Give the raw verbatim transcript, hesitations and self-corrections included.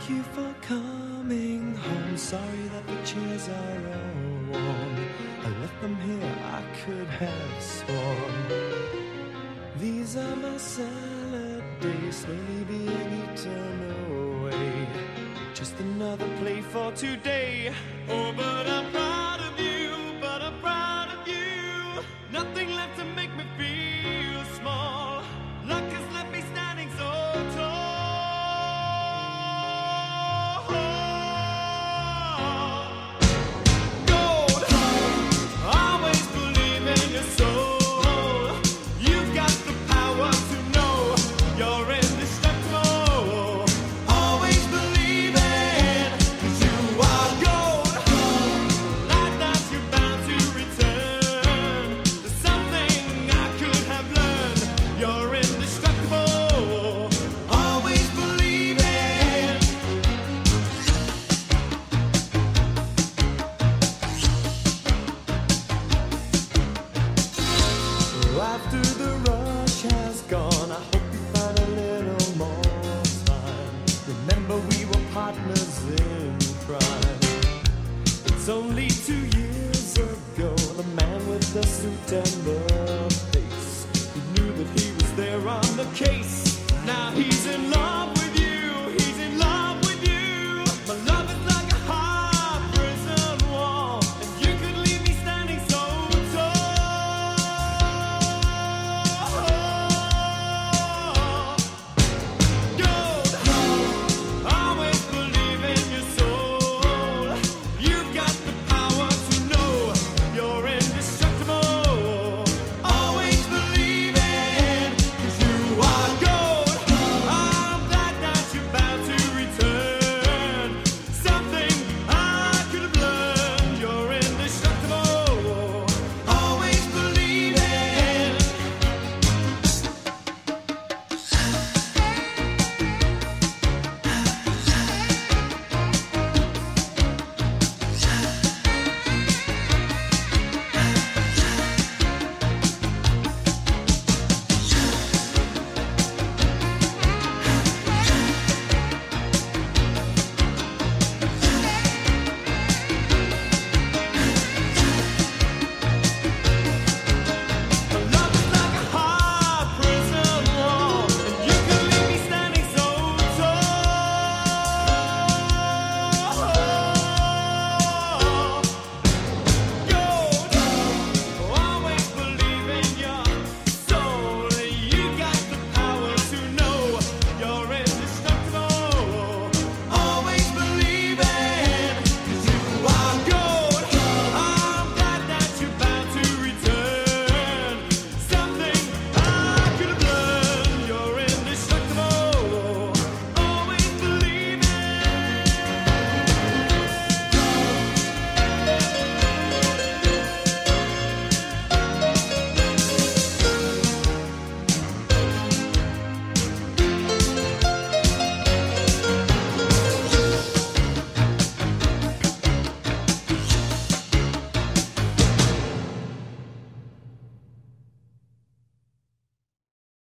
Thank you for coming home. Sorry that the chairs are all warm. I left them here, I could have sworn. These are my salad days, slowly being eaten away. Just another play for today. Oh, but I'm proud of you, but I'm proud of you. Nothing left to make me feel small. Luck has left me standing so tall. Gold, always believe in your soul. You've got the power to know you're indestructible. Always believe it, 'cause you are gold. Like that you're bound to return. There's something I could have learned. You're indestructible. Always believe it. After the rush has gone, I hope you find a little more time. Remember we were partners in crime. It's only two years ago, the man with the suit and the face, he knew that he was there on the case. Now he's in love.